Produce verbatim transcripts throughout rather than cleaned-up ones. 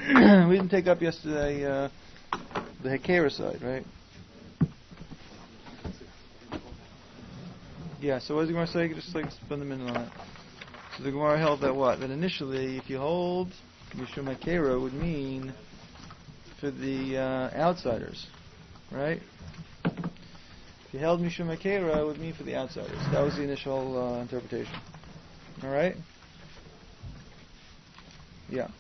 we didn't take up yesterday uh, the Hekera side, right? Yeah, so what does the Gemara say? Just like spend a minute on it. So the Gemara held that what? That initially, if you hold Mishum Hekera would mean for the uh, outsiders, right? If you held Mishum Hekera, it would mean for the outsiders. That was the initial uh, interpretation. All right? Yeah.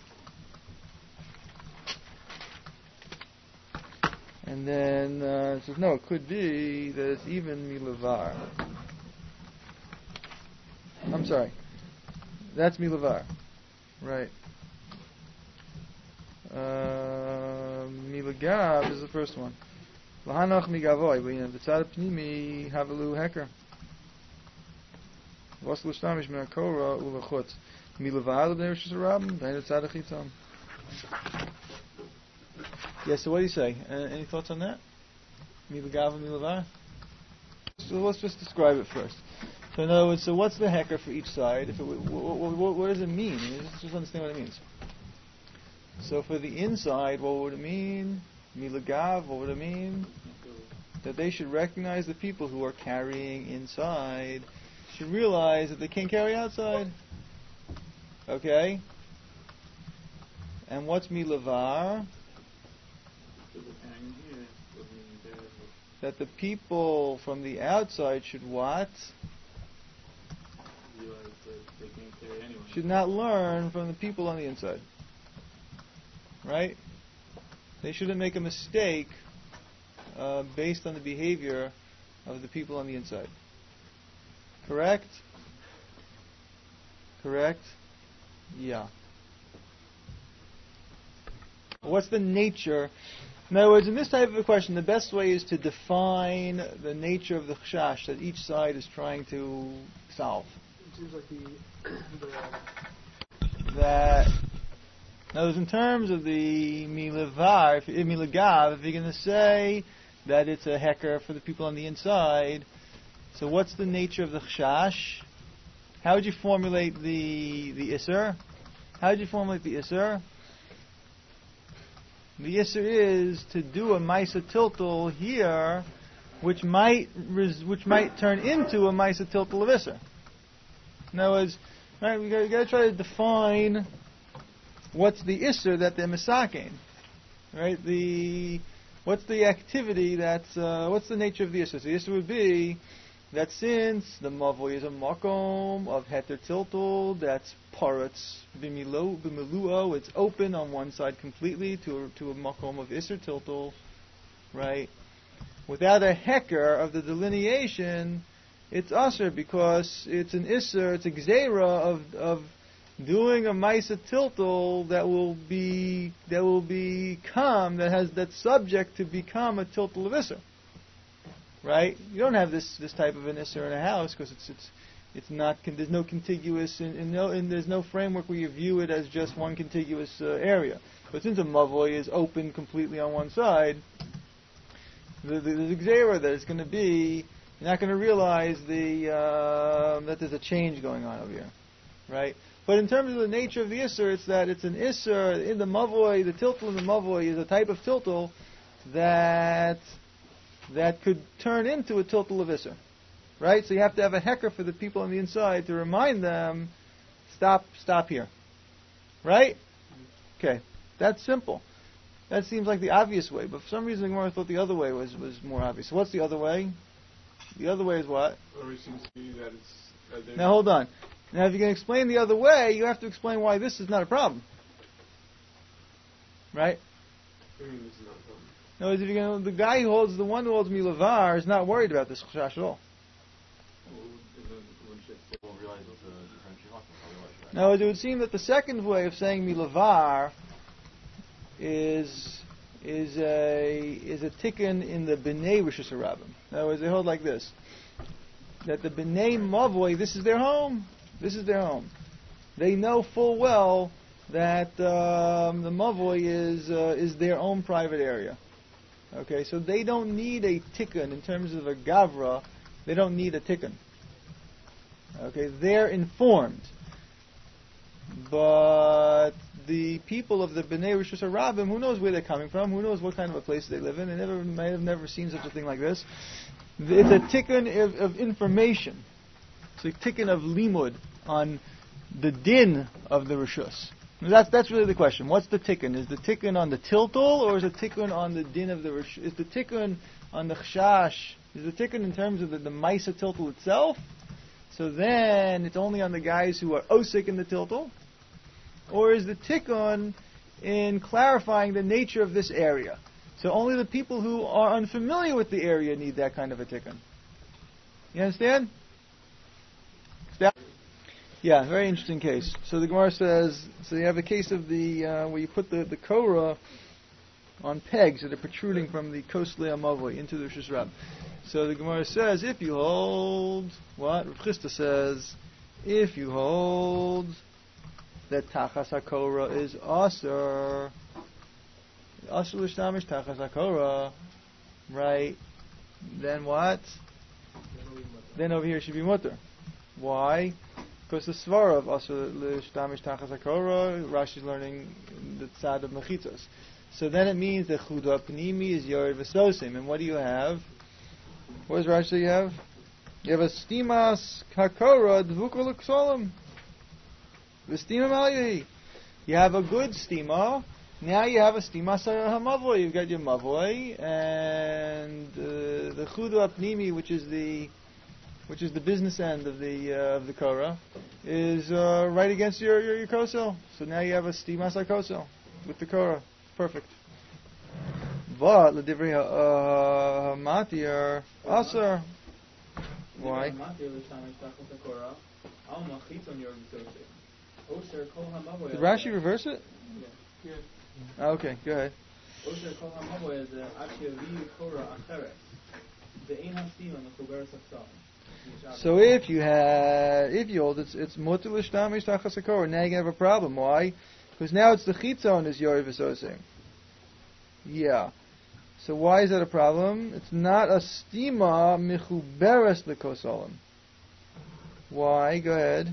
And then uh, it says, no, it could be that it's even Milavar. I'm sorry. That's Milavar. Right. Uh, Milagav is the first one. Lahanach Migavoy. The tzad pnimi havelu heker. Was l'shtamish me'akora ulachutz. Milavar l'bnei Rosh Hashanah. Then the tzad chitzam. Yeah, so what do you say? Uh, any thoughts on that? Milagav and Milavar? So let's just describe it first. So in other words, so what's the hecker for each side? If it, what, what, what does it mean? Let's just understand what it means. So for the inside, what would it mean? Milagav, what would it mean? That they should recognize the people who are carrying inside, should realize that they can't carry outside. Okay? And what's Milavar? That the people from the outside should what? Should not learn from the people on the inside. Right? They shouldn't make a mistake uh, based on the behavior of the people on the inside. Correct? Correct? Yeah. What's the nature? In other words, in this type of a question, the best way is to define the nature of the chashash that each side is trying to solve. It seems like the, the that, in other words, in terms of the milavar, if, milagav, if you're going to say that it's a hecker for the people on the inside, so what's the nature of the chashash? How would you formulate the the isser? How would you formulate the isser? The Yisr is to do a Maisa Tiltal here, which might res, which might turn into a Maisa Tiltal of Isser. In other words, right, we got to try to define what's the Isser that they're misaking. Right? The what's the activity that's uh, what's the nature of the Isser? So the Isser would be that since the Mavoi is a makom of Heter Tiltal, that's Paratz b'miluo, it's open on one side completely to a, to a makom of Isser Tiltal, right? Without a hecker of the delineation, it's Asr because it's an Isser, it's a Gzeira of of doing a Maisa Tiltal that will be that will become that has that subject to become a Tiltal of Isser. Right? You don't have this, this type of an isser in a house because it's it's it's not there's no contiguous and, and no and there's no framework where you view it as just one contiguous uh, area. But since a mavoi is open completely on one side, the the, the gzeira that it's going to be, you're not going to realize the uh, that there's a change going on over here, right? But in terms of the nature of the isser, it's that it's an isser in the mavoi. The tiltal in the mavoi is a type of tiltal that. that could turn into a tiltal of Isser. Right? So you have to have a hecker for the people on the inside to remind them, stop, stop here. Right? Okay. That's simple. That seems like the obvious way, but for some reason the Gemara thought the other way was, was more obvious. So what's the other way? The other way is what? Or it seems to be that it's... That now hold on. Now if you can explain the other way, you have to explain why this is not a problem. Right? I mean, this is not a problem. No, if you're gonna, the guy who holds, the one who holds Milavar is not worried about this chashash at all. Now, it would seem that the second way of saying Milavar is is a is a tikkun in the B'nai Rosh Hashanah. In other words, they hold like this: that the B'nai Mavoi, this is their home. This is their home. They know full well that um, the Mavoi is uh, is their own private area. Okay, so they don't need a tikkun in terms of a gavra. They don't need a tikkun. Okay, they're informed, but the people of the Bnei Rishus HaRabim, who knows where they're coming from, who knows what kind of a place they live in, they never may have never seen such a thing like this. It's a tikkun of, of information. It's a tikkun of limud on the din of the Rishus. That's that's really the question. What's the tikkun? Is the tikkun on the tiltul, or is the tikkun on the din of the Rishus? Is the tikkun on the chashash? Is the tikkun in terms of the, the Maisa tiltul itself? So then it's only on the guys who are osik in the tiltul? Or is the tikkun in clarifying the nature of this area? So only the people who are unfamiliar with the area need that kind of a tikkun. You understand? Yeah, very interesting case. So the Gemara says, so you have a case of the, uh, where you put the, the Korah on pegs that are protruding from the Kosle Amavoi into the Rishus Rab. So the Gemara says, if you hold, what? Rav Chisda says, if you hold that Tachas HaKorah is Aser, Aser L'shtamish Tachas HaKorah, right, then what? Then over here it should be Mutter. Why? Because the Svara of Aser L'shtamish Tachas HaKorah, Rashi's learning the Tzad of Mechitzos. So then it means that Chuda Pnimi is Yored V'Sosim. And what do you have? What does Rashi say you have? You have a Stimas Hakora Dvukul L'Ksolim. V'Stima Malayi. You have a good Stima. Now you have a Stima HaMavoy. You've got your Mavoy. And uh, the Chuda Pnimi, which is the which is the business end of the uh, of the Korah, is uh, right against your, your, your Kosel. So now you have a Stimas HaKosel with the Korah. Perfect. But the divrei matir aser. Why? Did Rashi reverse it? Yeah. Oh, okay, go ahead. So if you had, if you hold, it's it's mutar l'shtamish tachas hakora. Now you have a problem. Why? Because now it's the chitzon is Yored V'Sosim. Yeah. So why is that a problem? It's not a stima mechuberes lekosolim. Why? Go ahead.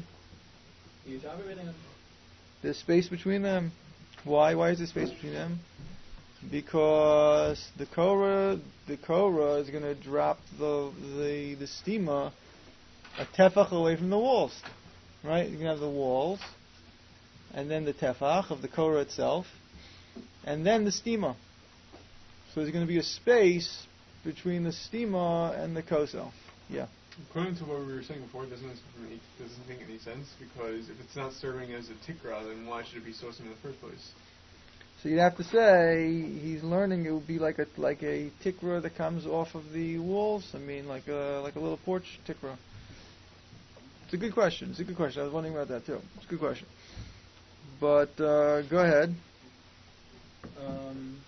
There's space between them. Why? Why is there space between them? Because the Korah, the Korah is going to drop the the the stima a tefach away from the walls, right? You're going to have the walls, and then the tefach of the Korah itself, and then the stima. So there's going to be a space between the stima and the kosel. Yeah. According to what we were saying before, it doesn't make, doesn't make any sense, because if it's not serving as a tikra, then why should it be sosim in the first place? So you'd have to say he's learning it would be like a like a tikra that comes off of the walls. I mean, like a like a little porch tikra. It's a good question. It's a good question. I was wondering about that too. It's a good question. But uh, go ahead. Um,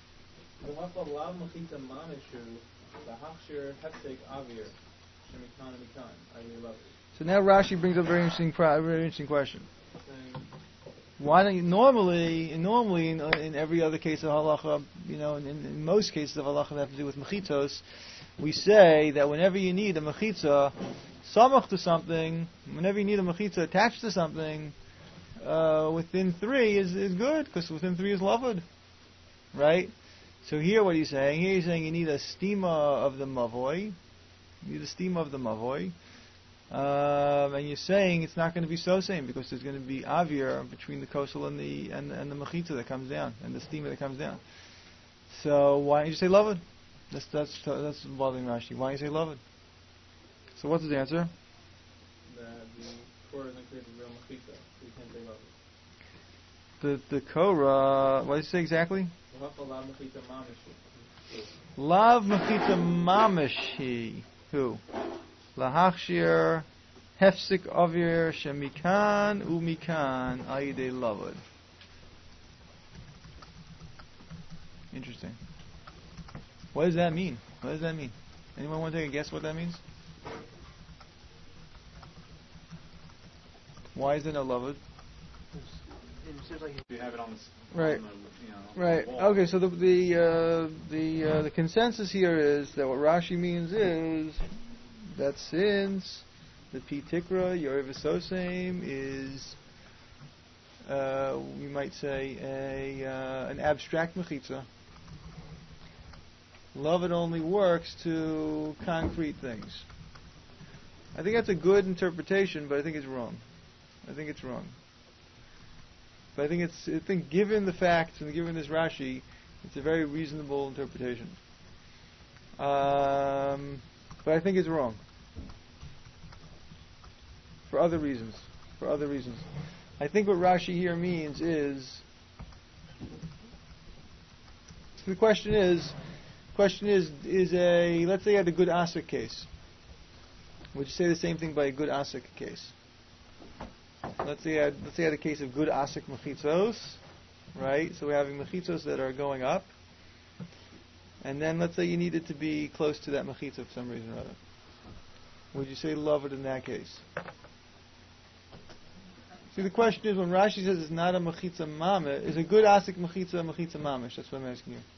so now Rashi brings up a very interesting, very interesting question. Why don't you normally, normally in, in every other case of halacha, you know, in, in most cases of halacha that have to do with mechitzos, we say that whenever you need a mechitza samach to something, whenever you need a mechitza attached to something, uh, within three is is good, because within three is lavud, right? So here, what he's saying, here he's saying you need a stima of the mavoy, you need a stima of the mavoy. Um, and you're saying it's not going to be so same because there's going to be avir between the kosel and the and, and the mechitza that comes down and the steamer that comes down. So why don't you say lavud? That's that's that's bothering Rashi. Why don't you say lavud? So what's his answer? The the Korah isn't created real mechitza, so you can't say lavud. The the Korah. What did you say exactly? Lav mechitza mamishi. Who? Lahachshir hefsik avir shemikan umikan ayidei lavud. Interesting. What does that mean? What does that mean? Anyone want to take a guess what that means? Why is there no lavud? It seems like you have it on the, right. on the, you know, right. wall. Okay. So the the uh, the uh, the consensus here is that what Rashi means is that since the P Tikra Yored V'Sosim is uh, we might say, a uh, an abstract mechitza. Loved only works to concrete things. I think that's a good interpretation, but I think it's wrong. I think it's wrong. But I think it's. I think given the facts and given this Rashi, it's a very reasonable interpretation. Um, but I think it's wrong. For other reasons. For other reasons. I think what Rashi here means is. The question is, question is, is a let's say you had a good asik case. Would you say the same thing by a good asik case? Let's say you had, let's say you had a case of good asik mechitzos, right? So we're having mechitzos that are going up, and then let's say you need it to be close to that mechitza for some reason or other. Would you say love it in that case? See, the question is when Rashi says it's not a mechitza mamish, is a good asik mechitza a mechitza mamish? That's what I'm asking you.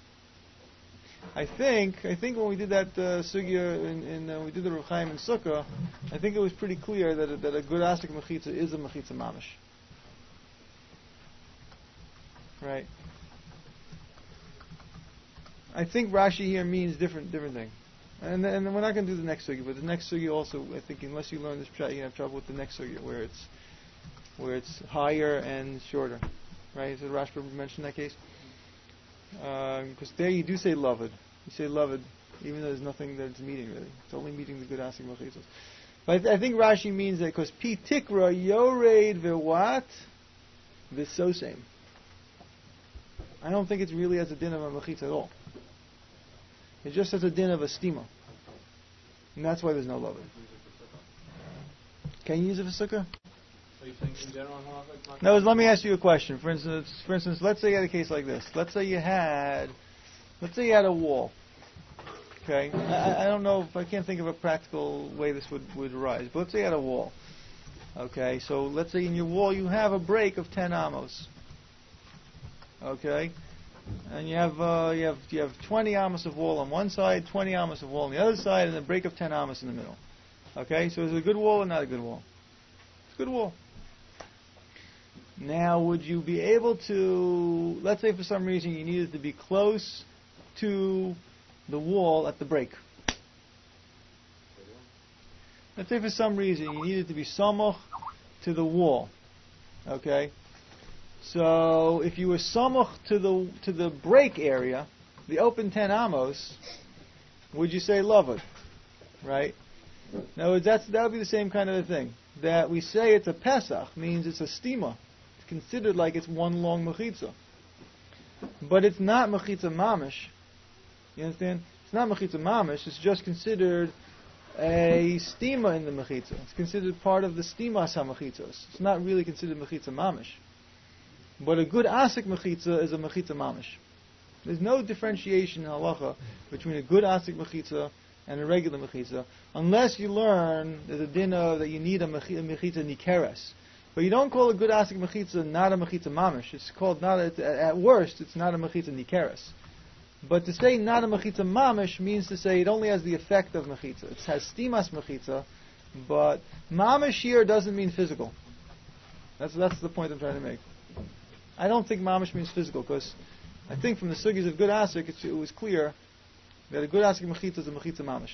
I think I think when we did that uh, sugya in, in uh, we did the Rav Chaim in Sukkah, I think it was pretty clear that a, that a good asik mechitza is a mechitza mamish. Right. I think Rashi here means different different thing, and and we're not going to do the next sugya, but the next sugya also I think unless you learn this pshat, you have trouble with the next sugya where it's where it's higher and shorter. Right. So Rashba mentioned that case. Because um, there you do say loved. You say loved, even though there's nothing that it's meeting really. It's only meeting the good asik mechitzos. But I, th- I think Rashi means that because pi tikra yored v'wat v'sosem. I don't think it's really as a din of a mechitza at all. It's just as a din of a stima. And that's why there's no loved. Can you use it for sukkah? So you think in general halacha it's not? No, let me ask you a question. For instance, for instance, let's say you had a case like this. Let's say you had, let's say you had a wall. Okay, I, I don't know if I can't think of a practical way this would, would arise. But let's say you had a wall. Okay, so let's say in your wall you have a break of ten amos. Okay, and you have uh, you have you have twenty amos of wall on one side, twenty amos of wall on the other side, and a break of ten amos in the middle. Okay, so is it a good wall or not a good wall? It's a good wall. Now, would you be able to, let's say for some reason you needed to be close to the wall at the break. Let's say for some reason you needed to be samoch to the wall. Okay? So, if you were samoch to the to the break area, the open ten amos, would you say loved? Right? Now, that's, that would be the same kind of a thing. That we say it's a Pesach means it's a stima. Considered like it's one long mechitza, but it's not mechitza mamish. You understand? It's not mechitza mamish. It's just considered a stima in the mechitza. It's considered part of the stimas ha-mechitzos. It's not really considered mechitza mamish. But a good asik mechitza is a mechitza mamish. There's no differentiation in halacha between a good asik mechitza and a regular mechitza, unless you learn there's a din of that you need a mechitza nikeres. But you don't call a good asik mechitza not a mechitza mamish. It's called not a, at worst it's not a mechitza nikeres. But to say not a mechitza mamish means to say it only has the effect of mechitza. It has stimas mechitza, but mamish here doesn't mean physical. That's that's the point I'm trying to make. I don't think mamish means physical because I think from the sugis of good asik it, it was clear that a good asik mechitza is a mechitza mamish.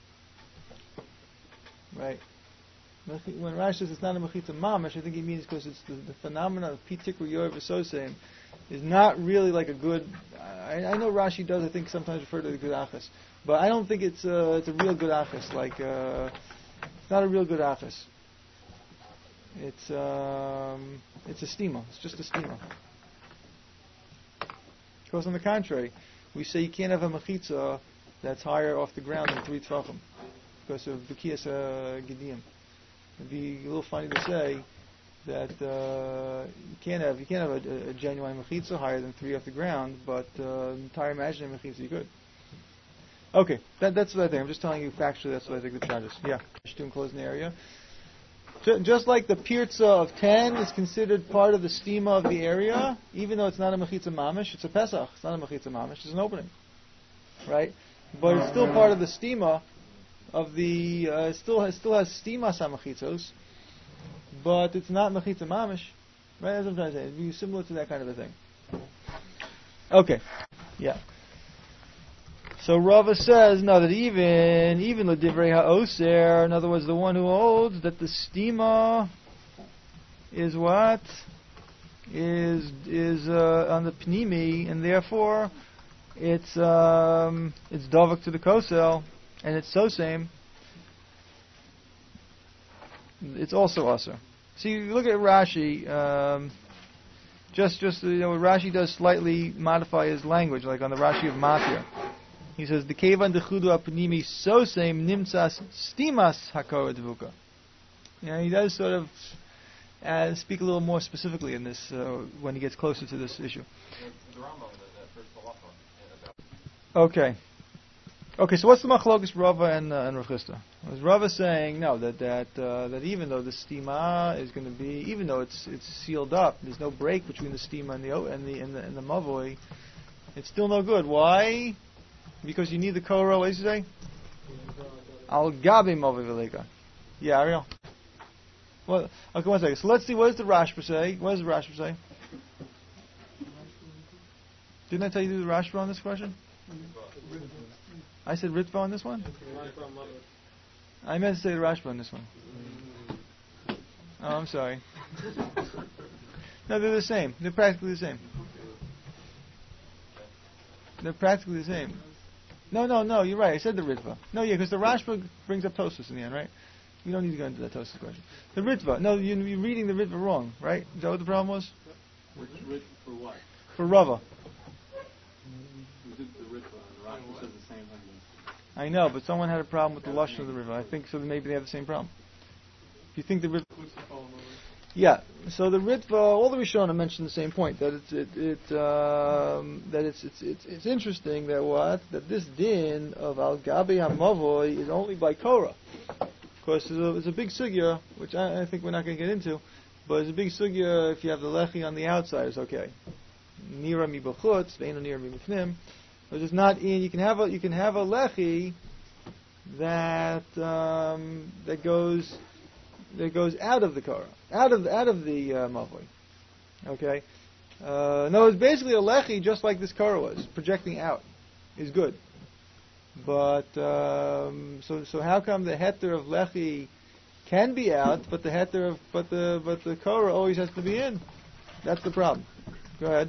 Right. When Rashi says it's not a mechitza mamish, I think he means because it's the, the phenomenon of pi tikra yored v'sosem is not really like a good. I, I know Rashi does. I think sometimes refer to the good achas, but I don't think it's a, it's a real good achas. Like uh, it's not a real good achas. It's um, it's a stima. It's just a stima. Because on the contrary, we say you can't have a mechitza that's higher off the ground than three tefachim because of b'kiyas uh, gediyim. It'd be a little funny to say that uh, you can't have you can't have a, a genuine mechitza higher than three off the ground, but uh, entire imaginary mechitza you could. Okay, that, that's what I think. I'm just telling you factually. That's what I think the pshat is. Yeah, to enclose an area. Just like the pirza of ten is considered part of the stima of the area, even though it's not a mechitza mamish, it's a pesach. It's not a mechitza mamish. It's an opening, right? But it's still part of the stima of the. Uh, still has still has stima sa mechitzos, but it's not mechitza mamish. Right? That's what I'm trying to say. It'd be similar to that kind of a thing. Okay. Yeah. So Rava says, no, that even, even L'divrei ha'oser, in other words, the one who holds that the stima is what? Is, is, uh, on the pnimi, and therefore, it's, um, it's dovak to the kosel, and it's so same. It's also usher. See, you look at Rashi, um, just, just, you know, Rashi does slightly modify his language, like on the Rashi of Matir. He says, the kevan dechudu apnimi so same nimtzas stimas hakora dvuka. You know, he does sort of uh, speak a little more specifically in this, uh, when he gets closer to this issue. Okay. Okay, so what's the machlokes Rava and uh, and Rav Chisda? Was Rava saying no that that uh, that even though the stima is going to be, even though it's it's sealed up, there's no break between the stima and the o- and the and the, and the mavoi, it's still no good. Why? Because you need the korah. What did you say? Al gabi mavoi veleka. Yeah, Ariel. Well, okay, one second. So let's see. What does the Rashba say? What does the Rashba say? Didn't I tell you to do the Rashba on this question? I said Ritva on this one? I meant to say the Rashba on this one. Oh, I'm sorry. No, they're the same. They're practically the same. They're practically the same. No, no, no, you're right. I said the Ritva. No, yeah, because the Rashba brings up Tosfos in the end, right? You don't need to go into that Tosfos question. The Ritva. No, you're reading the Ritva wrong, right? Is that what the problem was? Which Ritva for what? For Rava. We did the Ritva, and Rashi said the same thing. I know, but someone had a problem with the Lashon of the river. I think so. Maybe they have the same problem. If you think the river, yeah. So the Ritva, all the Rishonim mentioned the same point, that it's it, it um, that it's, it's it's it's interesting that what that this din of Al Gabi Hamavoy is only by Korah. Of course, there's a, there's a big sugya, which I, I think we're not going to get into, but it's a big sugya if you have the lechi on the outside, it's okay. Nira mi b'chutz, ve'eno nira mi b'fnim. But it's not in. You can have a you can have a lechi that um, that goes that goes out of the korah, out of out of the uh, mavoi. Okay. Uh, no, it's basically a lechi, just like this korah was, projecting out, is good. But um, so so how come the heter of lechi can be out, but the heter of but the but the korah always has to be in? That's the problem. Go ahead.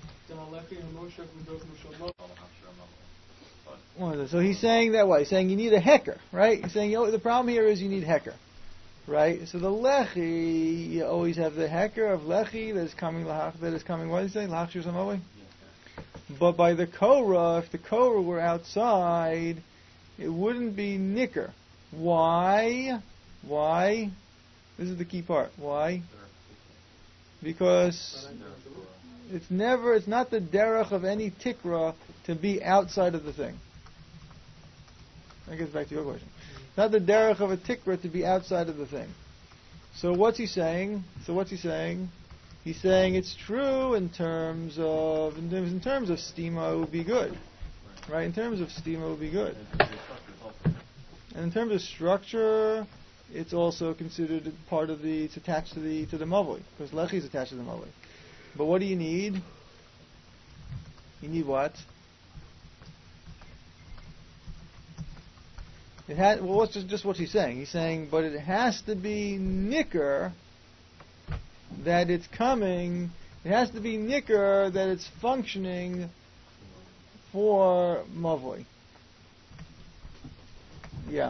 So he's saying that way. He's saying you need a hecker, right? He's saying, you know, the problem here is you need hecker, right? So the lechi, you always have the hecker of lechi that is coming, that is coming. What did he say? Lachshir Samaway. But by the korah, if the korah were outside, it wouldn't be nicker. Why? Why? This is the key part. Why? Because it's never, it's not the derech of any tikra to be outside of the thing. That gets back to your question. It's not the derech of a tikra to be outside of the thing. So what's he saying? So what's he saying? He's saying it's true in terms of, in terms, in terms of stima it would be good. Right? In terms of stima it would be good. And in terms of structure, it's also considered part of the, it's attached to the, to the mavoi. Because lechi is attached to the mavoi. But what do you need? You need what? It has. Well, what's just, just what he's saying? He's saying, but it has to be nicker that it's coming. It has to be nicker that it's functioning for mavoi. Yeah.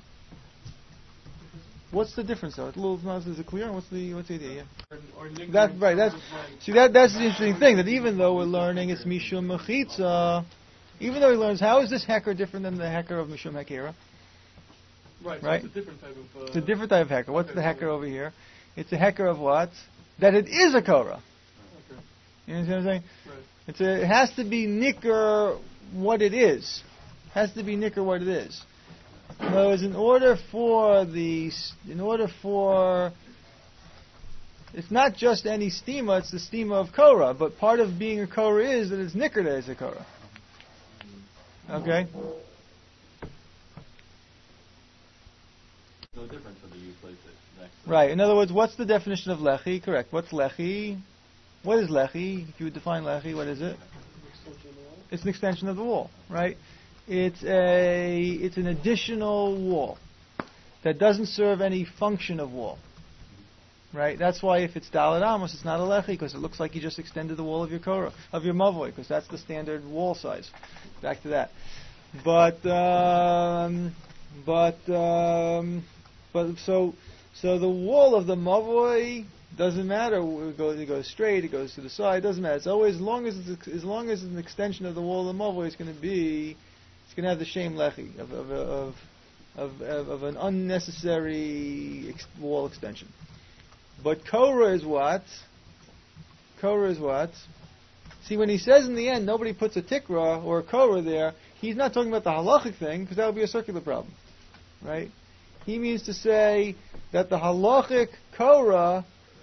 What's the difference though? It's a little, is it clear? What's the what's the idea? Yeah. That's right. That's see that that's the interesting thing. That even though we're learning it's mishum mechitza, even though he learns how is this hecker different than the hecker of mishum hekera? Right. So right. It's a different type of. Uh, it's a different type of hecker. What's the hecker over here? It's a hecker of what? That it is a korah. Okay. You understand what I'm saying? Right. It's a, it has to be nicker what it is. It has to be nicker what it is. In other words, in order for the, in order for, it's not just any stima, it's the stima of korah, but part of being a korah is that it's nicker that it's a korah. Okay? No difference whether you place it next to Right. In other words, what's the definition of lechi? Correct. What's lechi? What is lechi? If you would define lechi, what is it? It's an extension of the wall, right? It's a it's an additional wall that doesn't serve any function of wall, right? That's why if it's Dalet Amos, it's not a lechi because it looks like you just extended the wall of your korah, of your mavoi, because that's the standard wall size. Back to that, but um, but um, but so so the wall of the mavoi doesn't matter. It goes, it goes straight. It goes to the side. Doesn't matter. It's always as long as it's as long as it's an extension of the wall of the mavoi. It's going to be. It's going to have the shame lechi of of of of, of, of an unnecessary ex- wall extension. But korah is what? Korah is what? See, when he says in the end nobody puts a tikra or a korah there, he's not talking about the halachic thing because that would be a circular problem, right? He means to say that the halachic korah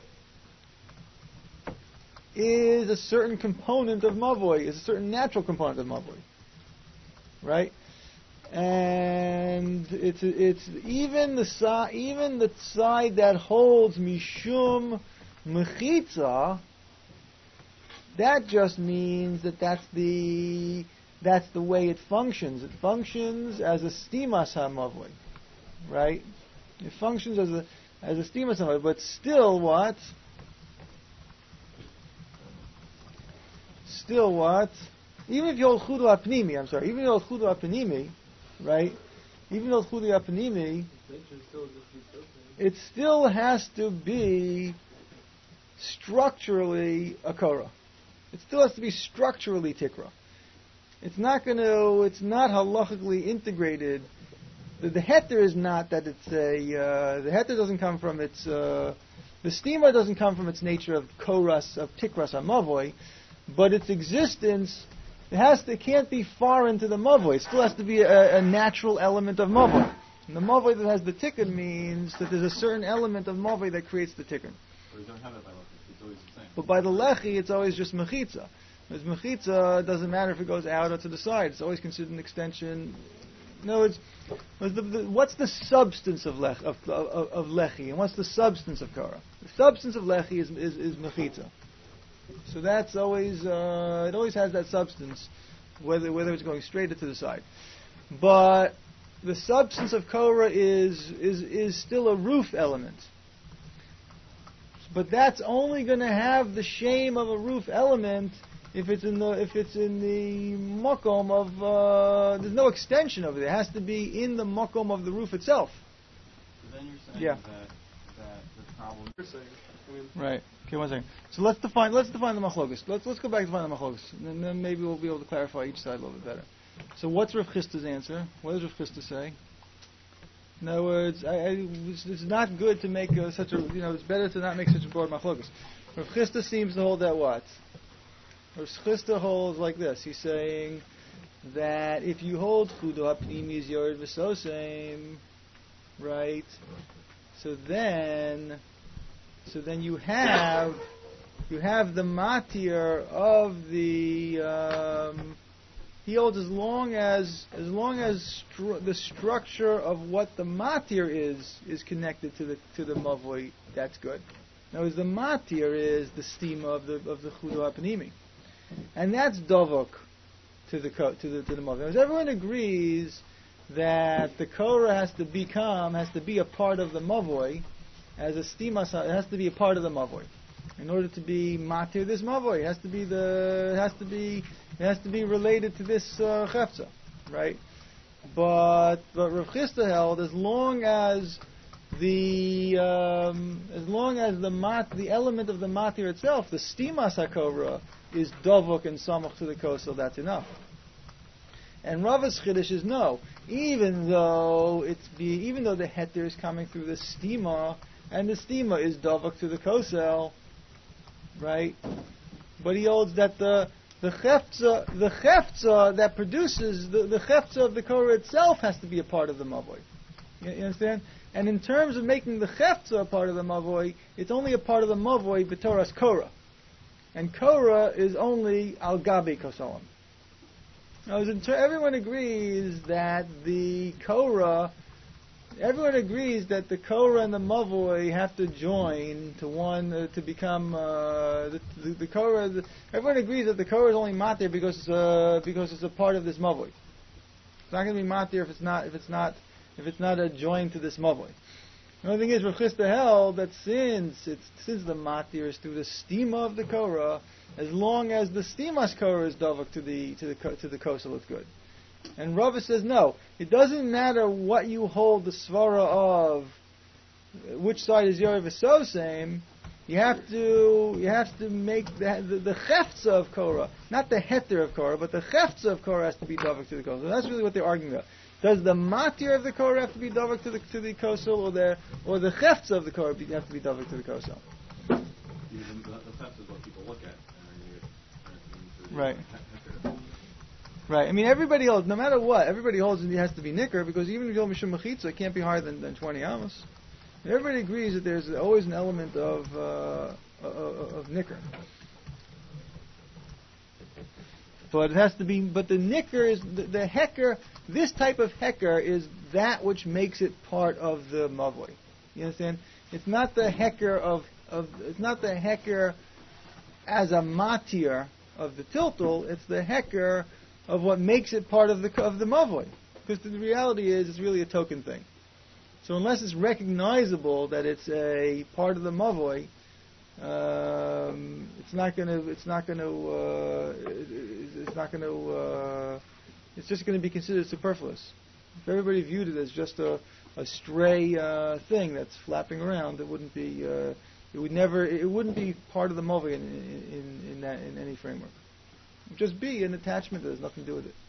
is a certain component of mavoi, is a certain natural component of mavoi, right? And it's it's even the side even the side that holds mishum mechitza. That just means that that's the that's the way it functions. It functions as a stimas hamavoi, right? It functions as a as a stimas hamavoi, but still what? Still what? Even if you hold chudu apnimi, I'm sorry, even if you hold chudu apnimi, right? Even though chudu apnimi, it still has to be structurally a korah. It still has to be structurally tikra. It's not going to. It's not halachically integrated. The, the heter is not that it's a. Uh, the heter doesn't come from its. Uh, the stima doesn't come from its nature of koras of tikras amavoi, but its existence. It has to. It can't be foreign to the mavoi. It still has to be a, a natural element of mavoi. And the mavoi that has the tikkun means that there's a certain element of mavoi that creates the tikkun. But we don't have that by lechi. It's always the same. But by the lechi, it's always just mechitza. Because mechitza, it doesn't matter if it goes out or to the side. It's always considered an extension. No, it's what's the, the, what's the substance of, lech, of, of, of lechi, and what's the substance of kara? The substance of lechi is is, is mechitza. So that's always uh, it always has that substance, whether whether it's going straight or to the side. But the substance of kara is is is still a roof element. But that's only going to have the shame of a roof element if it's in the if it's in the makom of uh, there's no extension over there. It has to be in the makom of the roof itself. So then you're saying Yeah. that that the problem. Right. Okay, one second. So let's define let's define the machlokes. Let's let's go back to define the machlokes, and then maybe we'll be able to clarify each side a little bit better. So what's Rav Chisda's answer? What does Rav Chisda say? In other words, I, I, it's, it's not good to make uh, such a, you know, it's better to not make such a broad machlokas. Rav Chisda seems to hold that what? Rav Chisda holds like this. He's saying that if you hold chudo hapnimi is yored v'sosem, right? So then, so then you have, you have the matir of the. Um, He holds as long as as long as stru- the structure of what the matir is is connected to the to the mavoi, that's good. Now, as the matir is the stima of the of the chudo hapanimi, and that's dovok to the ko- to the to the mavoi. As everyone agrees that the korah has to become has to be a part of the mavoi, as a stima, it has to be a part of the mavoi. In order to be matir this mavoi, it has to be the it has to be it has to be related to this uh, chefza, right? But but Rav Chisda held as long as the um, as long as the mat the element of the matir itself, the stimas hakora, is dovok and samach to the kosel, that's enough. And Rava's chiddush is no, even though it's be even though the heter is coming through the stima, and the stima is dovok to the kosel. Right, but he holds that the the chefza the chefza that produces the the chefza of the korah itself has to be a part of the mavoi. You, you understand? And in terms of making the chefza a part of the mavoi, it's only a part of the mavoi b'toras korah, and korah is only al gabi kosalim. Now, as in ter- everyone agrees that the korah everyone agrees that the Korah and the Mavoi have to join to one uh, to become uh, the, the, the Korah. The, everyone agrees that the Korah is only matir because uh, because it's a part of this Mavoi. It's not going to be matir if it's not if it's not if it's not a join to this Mavoi. The only thing is, Rav Chisda held that since it's since the matir is through the stima of the Korah, as long as the stimas Korah is davak to the to the ko- to the kosel, it's good. And Rava says no. It doesn't matter what you hold the svara of, which side is Yorev so same. You have to you have to make the the, the cheftza of Korah, not the heter of Korah, but the cheftza of Korah has to be davak to the kosel. So that's really what they're arguing about. Does the matir of the Korah have to be davak to the to the kosel, or the or the cheftza of the Korah be, have to be davak to the kosel? Even the, the theft is what people look at. And you, Right. Right. I mean, everybody holds, no matter what, everybody holds it has to be nicker, because even if you hold mishum mechitza, it can't be higher than, than twenty amos. Everybody agrees that there's always an element of uh, of, of nicker. But it has to be. But the nicker is the, the hecker. This type of hecker is that which makes it part of the mavoi. You understand? It's not the hecker of of. It's not the hecker as a matir of the tiltul. It's the hecker of what makes it part of the of the mavoi. Because the reality is, it's really a token thing. So unless it's recognizable that it's a part of the mavoi, um, it's not going to. It's not going to. Uh, it, it's not going to. Uh, it's just going to be considered superfluous. If everybody viewed it as just a, a stray uh, thing that's flapping around, it wouldn't be. Uh, it would never. It wouldn't be part of the mavoi in, in, in, that, in any framework. It would just be an attachment that has nothing to do with it.